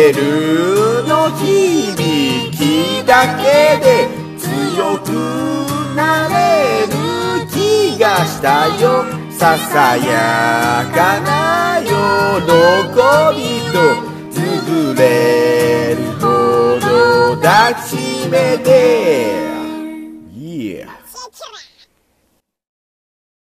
ベルの響きだけで強くなれる気がしたよ。ささやかな喜びとつぶれるほど抱きしめて、Yeah.